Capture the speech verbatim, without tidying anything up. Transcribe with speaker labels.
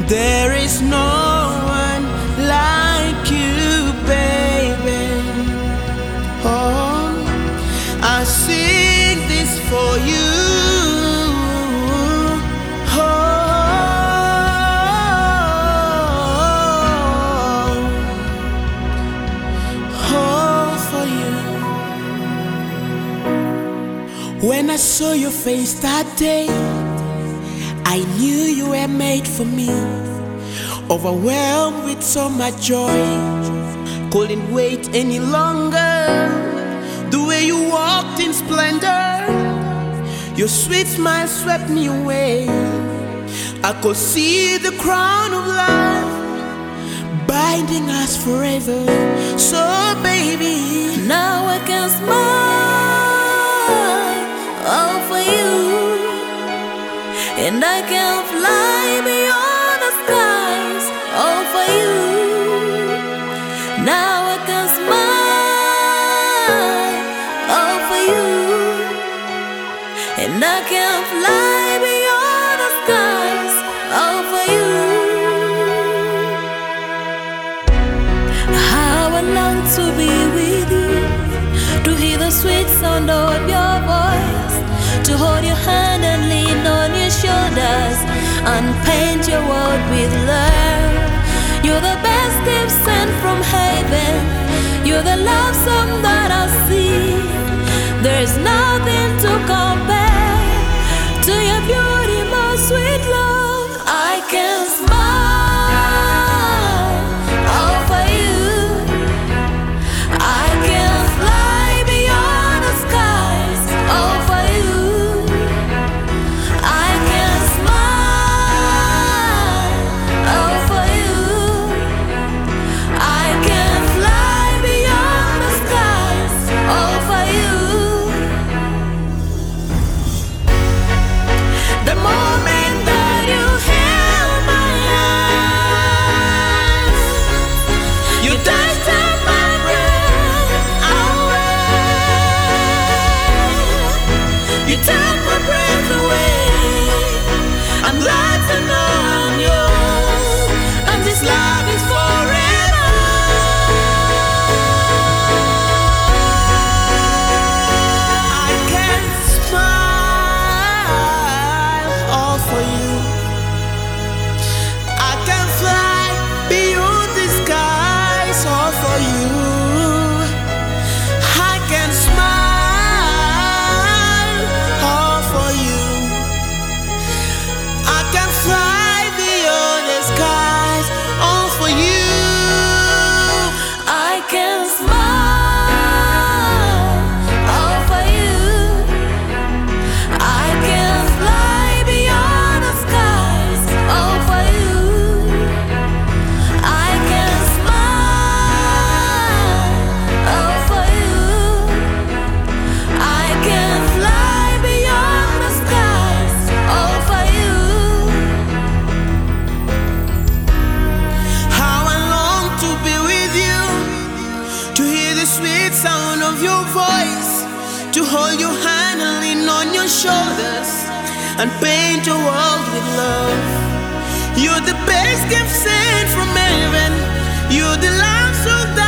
Speaker 1: There is no one like you, baby. Oh, I sing this for you. Oh, oh, for you. When I saw your face that day, I knew you were made for me. Overwhelmed with so much joy, couldn't wait any longer. The way you walked in splendor, your sweet smile swept me away. I could see the crown of love binding us forever. So baby,
Speaker 2: now I can smile all for you, and I can fly beyond the skies, all for you. Now I can smile, all for you, and I can fly beyond the skies, all for you. How I long to be with you, to hear the sweet sound of your voice, to hold your hand and lean on your shoulders and paint your world with love. You're the best gift sent from heaven. You're the love song that I see. There's nothing to compare to your beauty, my sweet love. I can smile all for you. I can fly beyond the skies, all for you. I can smile all for you. I can fly beyond the skies, all for you. The moment that you held my hands, you touched my breath away. You took my breath away. I'm glad to know I'm yours, and this love is forever. I can smile all for you. I can fly beyond the skies all for you. I can smile all for you. I can fly beyond the skies all for you. I can smile all for you. I can fly beyond the skies all for you. I can smile all for you. I can fly beyond the skies all for you.
Speaker 1: How I long to be with you, to hear the sweet sound of your voice, to hold your hand and lean on your shoulders and paint your world with love. You're the best gift sent from heaven. You're the love so that